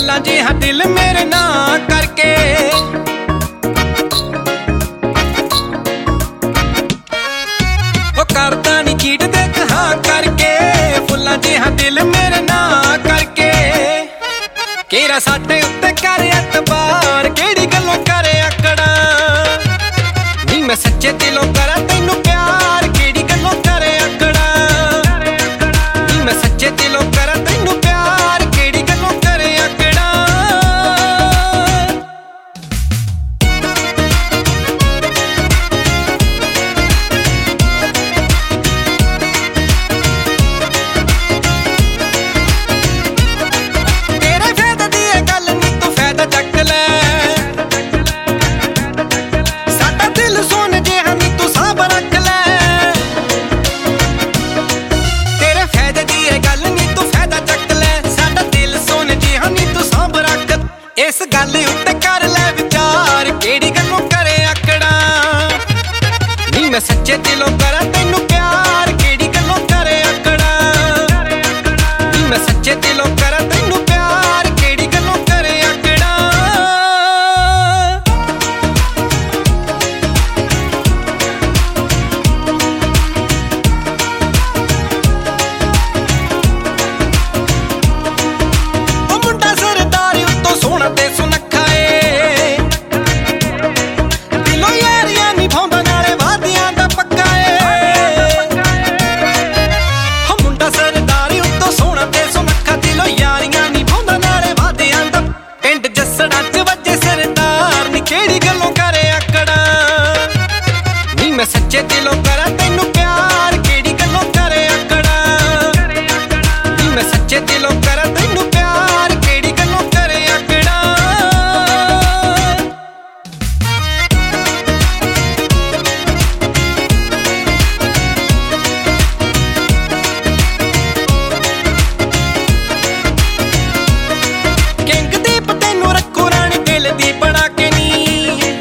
फुल्लां जिहा दिल मेरे ना करके ओ करदा नी चीड़ देख हाँ करके फुल्लां जिहा दिल मेरे ना करके केरा साडे उत्ते कर एतबार केड़ी गल्लों करे आकड़ा नी मैं सच्चे दिलों करा तैनू प्यार केड़ी गल्लों करे आकड़ा नी मैं सच्चे दिलों करा तैनू प्यार केड़ी गल्लों करे आकड़ा तेरे फायदे दी गल नी तू फायदा चक ले साडा दिल सोन जिहा नी तू साब रख ले तेरे फायदे दी गल नी तू फायदा चक ले साडा दिल सोन जिहा नी तू साब रख इस गल उत्ते कर ले विचार केड़ी गल्लों करे आकड़ा नी मैं सच्चे दिलों करा तैनू प्यार केड़ी गल्लों करे आकड़ा नी मैं सच्चे दिलों करा तैनू प्यार केड़ी गल्लों करे आकड़ा ओ मुंडा सरदारी उत्तों सोहना ते सुनक्खा ए दिलों यारियां निभाउंदा नाले वादियां दा पक्का ए ओ मुंडा सरदारी उत्तों सोहना ते सुनक्खा दिलों यारियां निभाउंदा नाले वादियां दा पिंड जस्सड़ा च वज्जे सरदार नी केड़ी गल्लों करे आकड़ा नी मैं सच्चे दिलों करा तैनू प्यार केड़ी गल्लों करे आकड़ा नी मैं सच्चे दिलों करा तैनू प्यार केड़ी गल्लों करे आकड़ा किंग दीप तैनू रखू रानी दिल दी बना के नी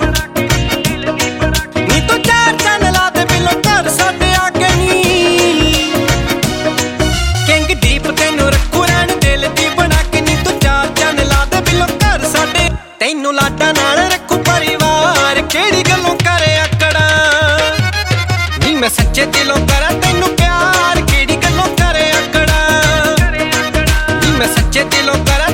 तू चार चन ला दे बिलो घर साडे आके नी किंग दीप तैनू रखू रानी दिल दी बना के नी तू चार चन ला दे बिलो घर साडे तैनू लाडा नाल रखू परिवार केड़ी गल्लों करे आकड़ा नी मैं सच्चे दिलों करा तैनू प्यार केड़ी गल्लों करे आकड़ा नी मैं सच्चे दिलों करा